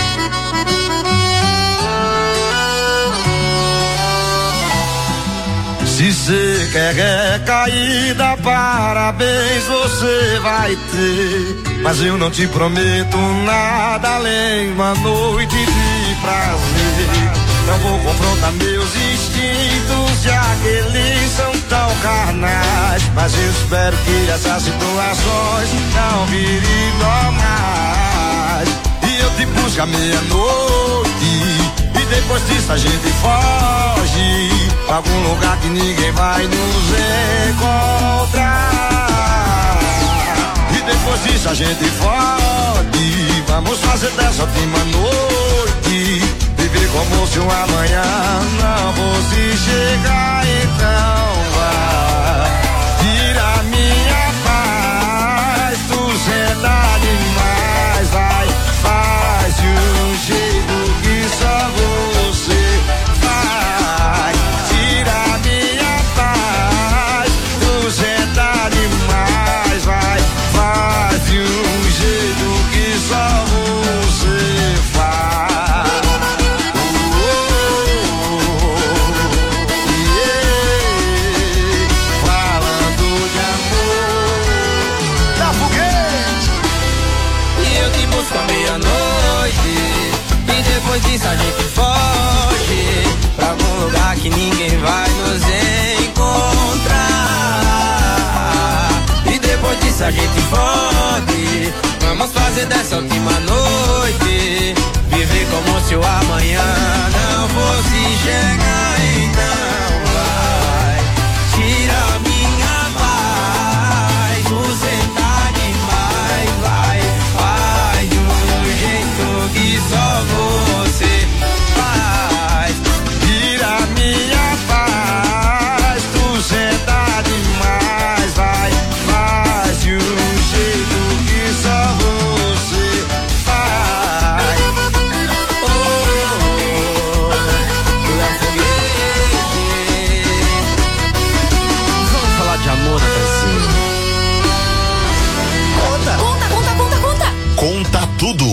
E: Se você quer recaída, parabéns você vai ter. Mas eu não te prometo nada além de uma noite de prazer. Não vou confrontar meus instintos, já que eles são tão carnais. Mas eu espero que essas situações não virem normais. E eu te busco à meia-noite, e depois disso a gente foge pra algum lugar que ninguém vai nos encontrar. E depois disso a gente foge, vamos fazer dessa última noite viver como se um amanhã não fosse chegar. Então vai, tira minha paz, tu senta demais, vai, faz de um jeito que só disso a gente foge pra algum lugar que ninguém vai nos encontrar. E depois disso a gente fode. Vamos fazer dessa última noite viver como se o amanhã não fosse chegar. Então vai, tira minha paz, você tá demais, vai, faz do jeito que só você faz. Tira minha paz, você tá demais, vai, faz do jeito que só você faz. Vamos falar de amor na canção.
I: Conta.
A: Conta tudo.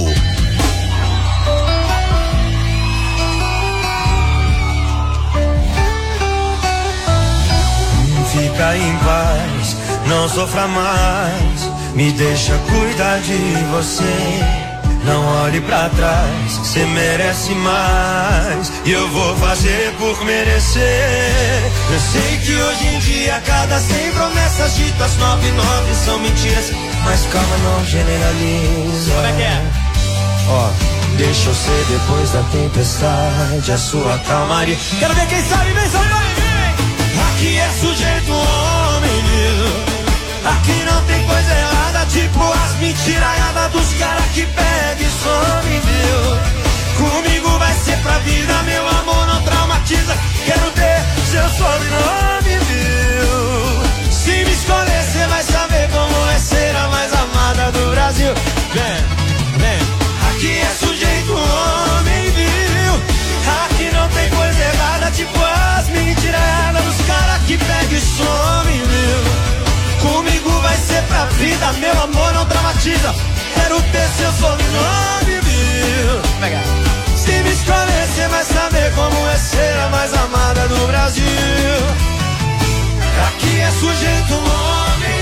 J: Fica em paz, não sofra mais, me deixa cuidar de você. Não olhe pra trás, cê merece mais, e eu vou fazer por merecer. Eu sei que hoje em dia cada 100 promessas ditas 99 são mentiras, mas calma, não generaliza.
E: Como é que é?
J: Ó, deixa eu ser depois da tempestade a sua calmaria. Quero ver quem sabe, vem, sabe, vem! Aqui é sujeito homem, viu? Aqui não tem coisa errada, tipo as mentiraiadas dos caras que pega e some, viu? Comigo vai ser pra vida, meu amor não traumatiza. Quero ter seu sobrenome, viu? Se me escolher, cê vai saber como é ser a mais amada do Brasil. Vem, vem. Aqui é sujeito homem, viu? Aqui não tem coisa errada, tipo as mentiraiadas dos caras que pega e some, viu? Comigo vai ser pra vida, meu amor não dramatiza. Quero ter seu sobrenome, viu? Se me escolher, cê vai saber como é ser a mais amada do Brasil. Aqui é sujeito homem,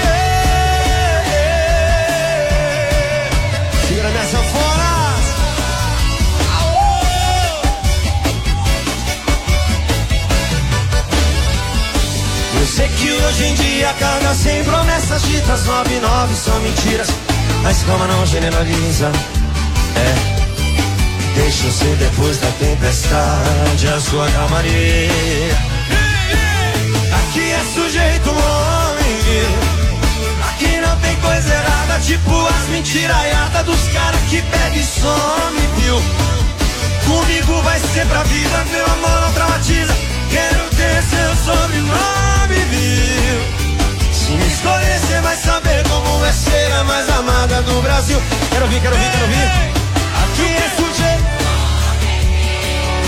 J: viu? Segura minha sanfona. Eu sei que hoje em dia cada 100 promessas ditas 99 são mentiras, mas calma, não generaliza. É, deixa eu ser depois da tempestade a sua calmaria. Aqui é sujeito homem, aqui não tem coisa errada, tipo as mentiraiadas dos caras que pega e some, viu? Comigo vai ser pra vida, meu amor não traumatiza. Quero ter seu sobrenome, viu? Se me escolher, cê vai saber como é ser a mais amada do Brasil. Quero ouvir, quero ouvir, quero ouvir.